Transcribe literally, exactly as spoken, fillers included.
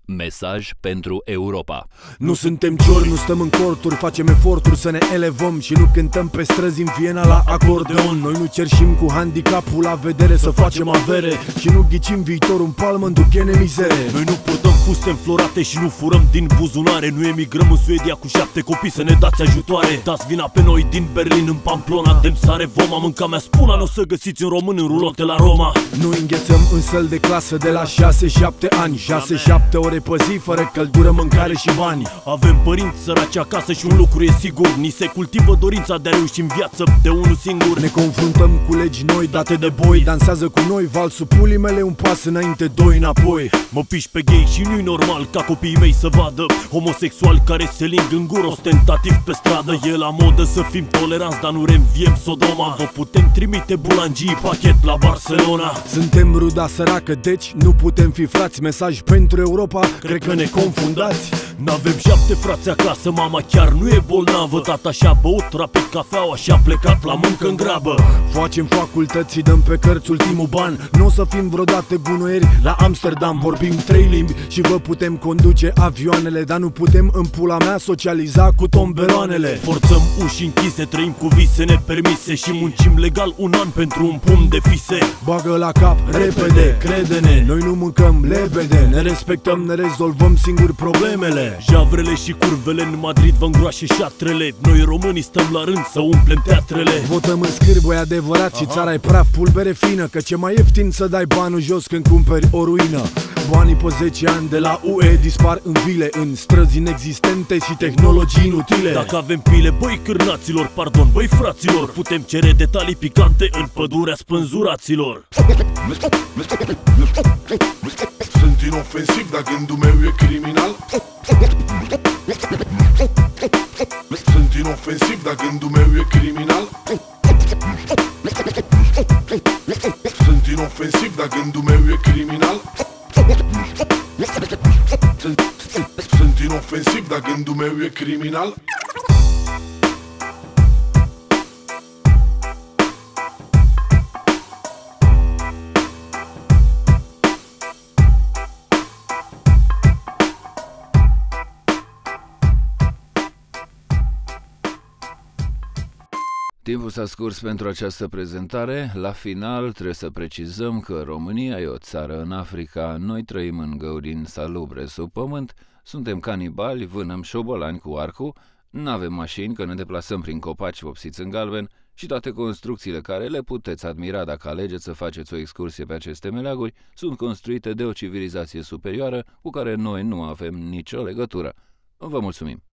Mesaj pentru Europa. Nu suntem ciori, nu stăm în corturi, facem eforturi să ne elevăm și nu cântăm pe străzi în Viena la acordeon. Noi nu cerșim cu handicapul la vedere să facem avere și nu ghicim viitorul în palmă în duchene mizere. Noi nu purtăm fuste înflorate și nu furăm din buzunare. Nu emigrăm în Suedia cu șapte copii să ne dați ajutoare. Dați vina pe noi din Berlin în Pamplona, de sare voma, mânca mea spuna, n-o să găsiți un român în rulote la Roma. Nu înghețăm în săl de clasă de la șase șapte ani, șase șapte ore pe zi, fără căldură, mâncare și bani. Avem părinți săraci acasă și un lucru e sigur: ni se cultivă dorința de a reuși în viață de unul singur. Ne confruntăm cu legi noi date de boi, dansează cu noi valsul pulii mele, un pas înainte, doi înapoi. Mă piși pe gay și nu-i normal ca copiii mei să vadă homosexuali care se ling în gură ostentativ pe stradă. E la modă să fim toleranți, dar nu reînviem Sodoma. Vă putem trimite bulangii pachet la Barcelona. Suntem ruda săracă, deci nu putem fi frați. Mesaj pentru Europa, cred că ne confundați. N-avem șapte frați acasă, mama chiar nu e bolnavă. Tata și-a băut rapid cafeaua și a plecat la muncă în grabă. Facem facultăți, dăm pe cărți ultimul ban. Nu o să fim vreodată gunoieri la Amsterdam. Vorbim trei limbi și vă putem conduce avioanele, dar nu putem în pula mea socializa cu tomberoanele. Forțăm uși închise, trăim cu vise nepermise și muncim legal un an pentru un pumn de fise. Bagă la cap repede, crede-ne, noi nu mâncăm lebede. Ne respectăm, ne rezolvăm singuri problemele. Javrele și curvele în Madrid vă îngroașe șatrele. Noi românii stăm la rând să umplem teatrele. Votăm în scârboi adevărat și țara e praf, pulbere fină, că ce mai ieftin să dai banul jos când cumperi o ruină. Banii pe zece ani de la U E dispar în vile, în străzi inexistente și tehnologii inutile. Dacă avem pile, băi cârnaților, pardon, băi fraților, putem cere detalii picante în pădurea spânzuraților. Sunt inofensiv, dar gândul meu e criminal. Sunt inofensiv, dar gândul meu e criminal. Sunt inofensiv, dar gândul meu e criminal. Sunt inofensiv, dar gândul meu e criminal. Timpul s-a scurs pentru această prezentare. La final trebuie să precizăm că România e o țară în Africa, noi trăim în găuri insalubre sub pământ, suntem canibali, vânăm șobolani cu arcul, n-avem mașini că ne deplasăm prin copaci vopsiți în galben și toate construcțiile care le puteți admira dacă alegeți să faceți o excursie pe aceste meleaguri sunt construite de o civilizație superioară cu care noi nu avem nicio legătură. Vă mulțumim!